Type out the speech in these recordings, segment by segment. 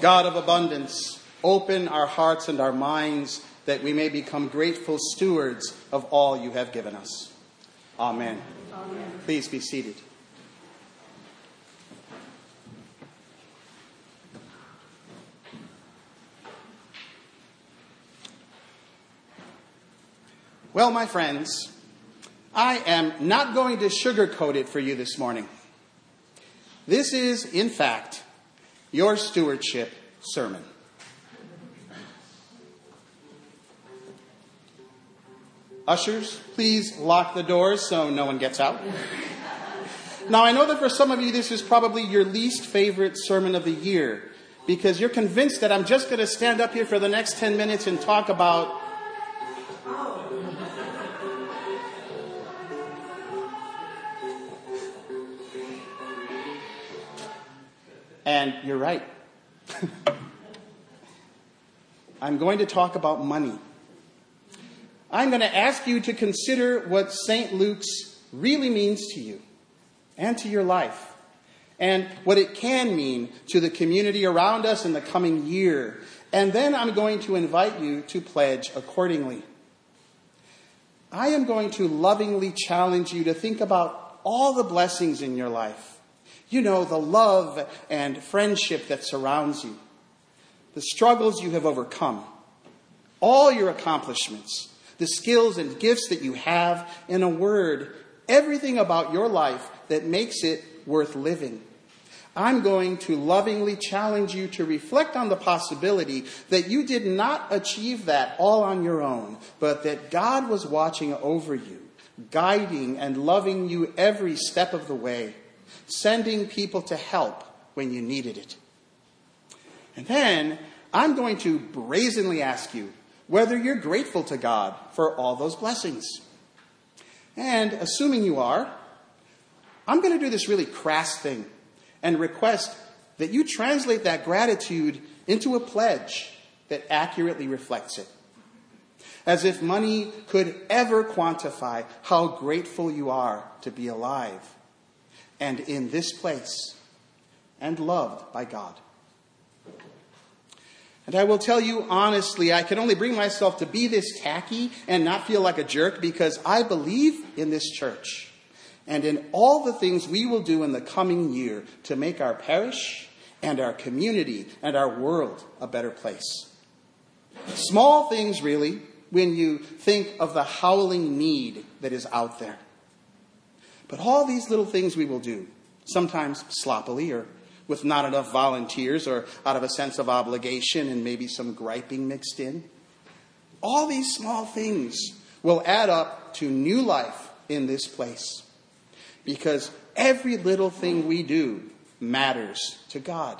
God of abundance, open our hearts and our minds that we may become grateful stewards of all you have given us. Amen. Amen. Please be seated. Well, my friends, I am not going to sugarcoat it for you this morning. This is, in fact, your stewardship sermon. Ushers, please lock the doors so no one gets out. Now, I know that for some of you, this is probably your least favorite sermon of the year because you're convinced that I'm just going to stand up here for the next 10 minutes and talk about and you're right. I'm going to talk about money. I'm going to ask you to consider what St. Luke's really means to you and to your life, and what it can mean to the community around us in the coming year. And then I'm going to invite you to pledge accordingly. I am going to lovingly challenge you to think about all the blessings in your life. You know, the love and friendship that surrounds you, the struggles you have overcome, all your accomplishments, the skills and gifts that you have, in a word, everything about your life that makes it worth living. I'm going to lovingly challenge you to reflect on the possibility that you did not achieve that all on your own, but that God was watching over you, guiding and loving you every step of the way, sending people to help when you needed it. And then I'm going to brazenly ask you whether you're grateful to God for all those blessings. And assuming you are, I'm going to do this really crass thing and request that you translate that gratitude into a pledge that accurately reflects it. As if money could ever quantify how grateful you are to be alive and in this place and loved by God. And I will tell you honestly, I can only bring myself to be this tacky and not feel like a jerk because I believe in this church and in all the things we will do in the coming year to make our parish and our community and our world a better place. Small things, really, when you think of the howling need that is out there. But all these little things we will do, sometimes sloppily or with not enough volunteers or out of a sense of obligation and maybe some griping mixed in. All these small things will add up to new life in this place. Because every little thing we do matters to God.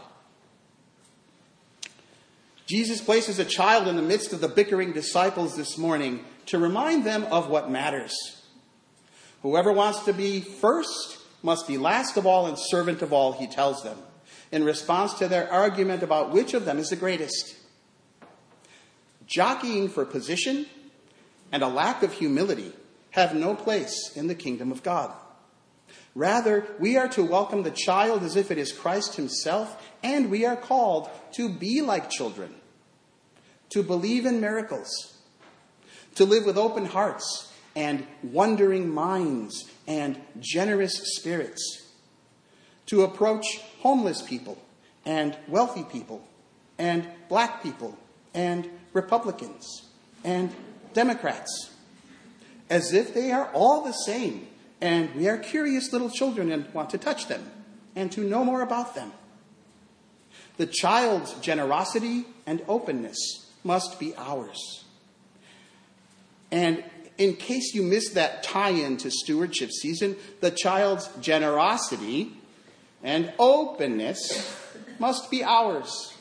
Jesus places a child in the midst of the bickering disciples this morning to remind them of what matters. Whoever wants to be first must be last of all and servant of all, he tells them, in response to their argument about which of them is the greatest. Jockeying for position and a lack of humility have no place in the kingdom of God. Rather, we are to welcome the child as if it is Christ himself, and we are called to be like children, to believe in miracles, to live with open hearts and wondering minds and generous spirits, to approach homeless people and wealthy people and black people and Republicans and Democrats as if they are all the same and we are curious little children and want to touch them and to know more about them. The child's generosity and openness must be ours. And in case you missed that tie-in to stewardship season, the child's generosity and openness must be ours.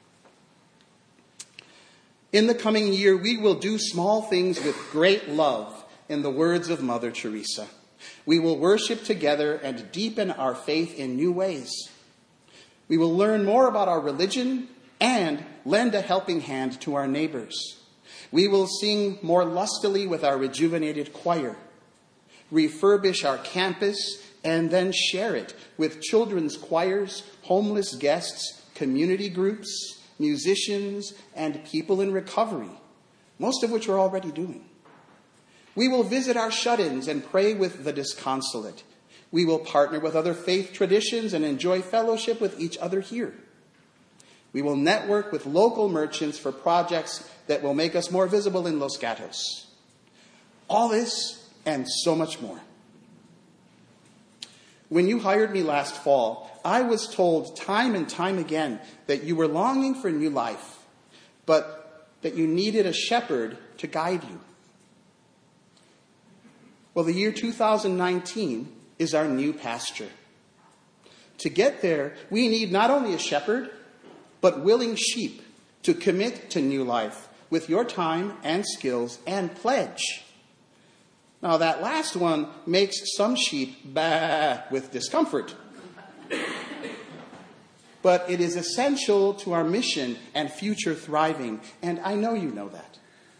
In the coming year, we will do small things with great love, in the words of Mother Teresa. We will worship together and deepen our faith in new ways. We will learn more about our religion and lend a helping hand to our neighbors. We will sing more lustily with our rejuvenated choir, refurbish our campus, and then share it with children's choirs, homeless guests, community groups, musicians, and people in recovery, most of which we're already doing. We will visit our shut-ins and pray with the disconsolate. We will partner with other faith traditions and enjoy fellowship with each other here. We will network with local merchants for projects that will make us more visible in Los Gatos. All this and so much more. When you hired me last fall, I was told time and time again that you were longing for new life, but that you needed a shepherd to guide you. Well, the year 2019 is our new pasture. To get there, we need not only a shepherd, but willing sheep to commit to new life with your time and skills and pledge. Now, that last one makes some sheep bah with discomfort. But it is essential to our mission and future thriving, and I know you know that.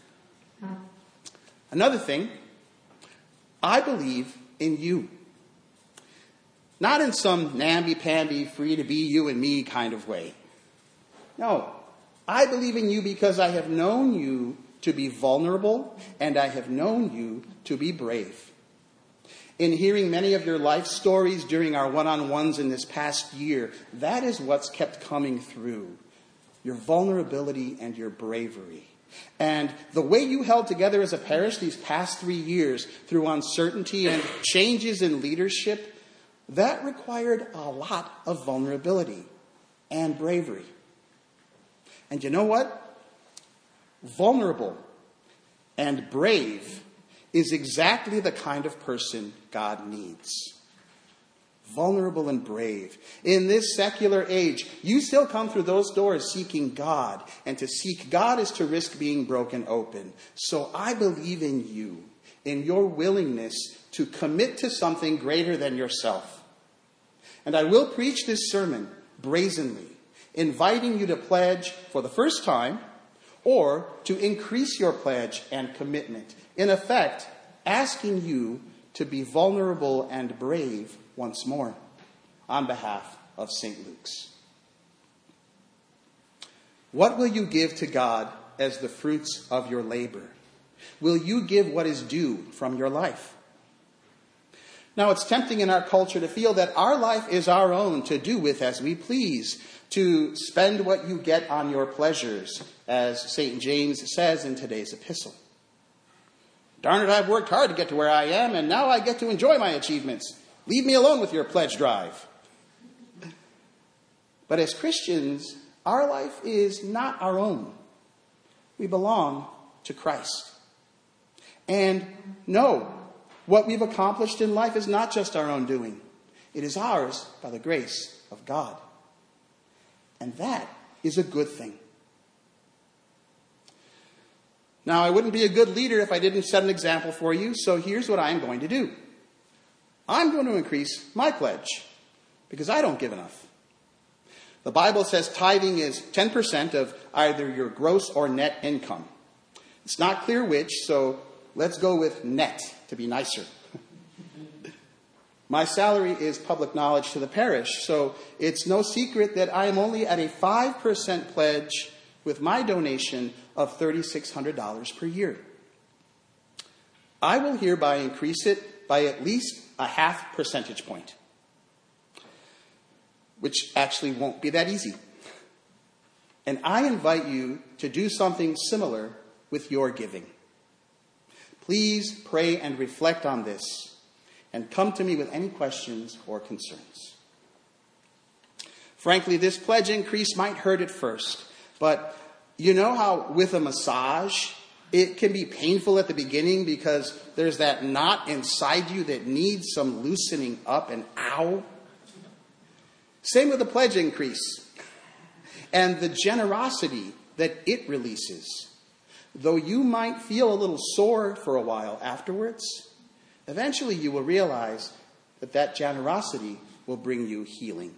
Another thing, I believe in you. Not in some namby-pamby, free to be you and me kind of way. No, I believe in you because I have known you to be vulnerable, and I have known you to be brave. In hearing many of your life stories during our one-on-ones in this past year, that is what's kept coming through. Your vulnerability and your bravery. And the way you held together as a parish these past 3 years through uncertainty and changes in leadership, that required a lot of vulnerability and bravery. And you know what? Vulnerable and brave is exactly the kind of person God needs. Vulnerable and brave. In this secular age, you still come through those doors seeking God. And to seek God is to risk being broken open. So I believe in you, in your willingness to commit to something greater than yourself. And I will preach this sermon brazenly, inviting you to pledge for the first time, or to increase your pledge and commitment. In effect, asking you to be vulnerable and brave once more on behalf of St. Luke's. What will you give to God as the fruits of your labor? Will you give what is due from your life? Now, it's tempting in our culture to feel that our life is our own to do with as we please, to spend what you get on your pleasures, as St. James says in today's epistle. Darn it, I've worked hard to get to where I am, and now I get to enjoy my achievements. Leave me alone with your pledge drive. But as Christians, our life is not our own. We belong to Christ. And no, what we've accomplished in life is not just our own doing. It is ours by the grace of God. And that is a good thing. Now, I wouldn't be a good leader if I didn't set an example for you, so here's what I'm going to do. I'm going to increase my pledge, because I don't give enough. The Bible says tithing is 10% of either your gross or net income. It's not clear which, so let's go with net to be nicer. My salary is public knowledge to the parish, so it's no secret that I am only at a 5% pledge with my donation of $3,600 per year. I will hereby increase it by at least a 0.5 percentage point, which actually won't be that easy. And I invite you to do something similar with your giving. Please pray and reflect on this, and come to me with any questions or concerns. Frankly, this pledge increase might hurt at first, but you know how with a massage, it can be painful at the beginning because there's that knot inside you that needs some loosening up, and ow. Same with the pledge increase and the generosity that it releases. Though you might feel a little sore for a while afterwards, eventually you will realize that that generosity will bring you healing.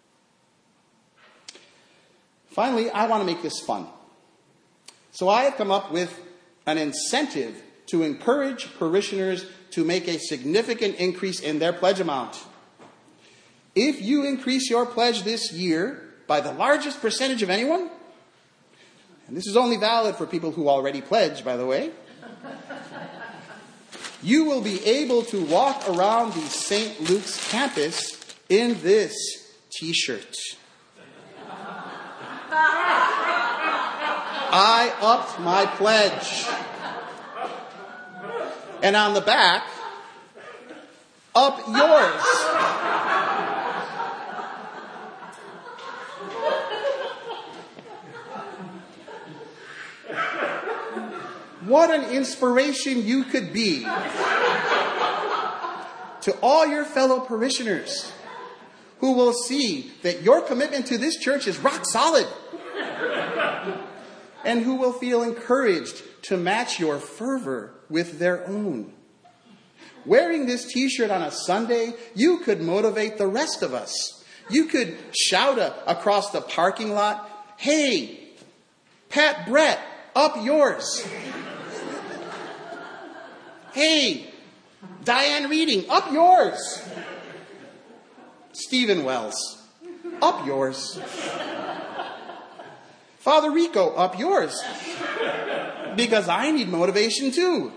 Finally, I want to make this fun. So I have come up with an incentive to encourage parishioners to make a significant increase in their pledge amount. If you increase your pledge this year, by the largest percentage of anyone, and this is only valid for people who already pledge, by the way, you will be able to walk around the St. Luke's campus in this t-shirt. I upped my pledge. And on the back, up yours. What an inspiration you could be to all your fellow parishioners who will see that your commitment to this church is rock solid and who will feel encouraged to match your fervor with their own. Wearing this t-shirt on a Sunday, you could motivate the rest of us. You could shout across the parking lot, "Hey, Pat Brett, up yours." "Hey, Diane Reading, up yours." Stephen Wells, up yours. Father Rico, up yours. Because I need motivation too.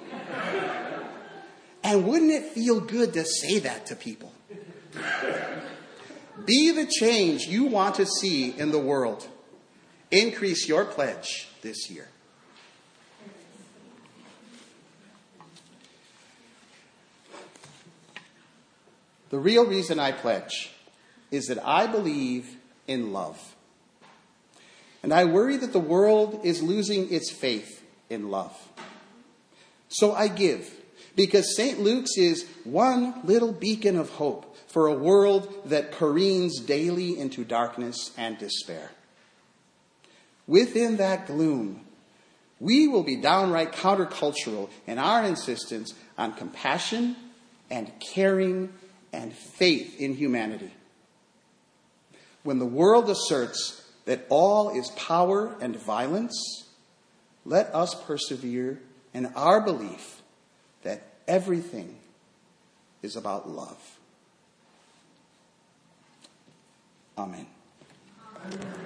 And wouldn't it feel good to say that to people? Be the change you want to see in the world. Increase your pledge this year. The real reason I pledge is that I believe in love. And I worry that the world is losing its faith in love. So I give, because St. Luke's is one little beacon of hope for a world that careens daily into darkness and despair. Within that gloom, we will be downright countercultural in our insistence on compassion and caring and faith in humanity. When the world asserts that all is power and violence, let us persevere in our belief that everything is about love. Amen.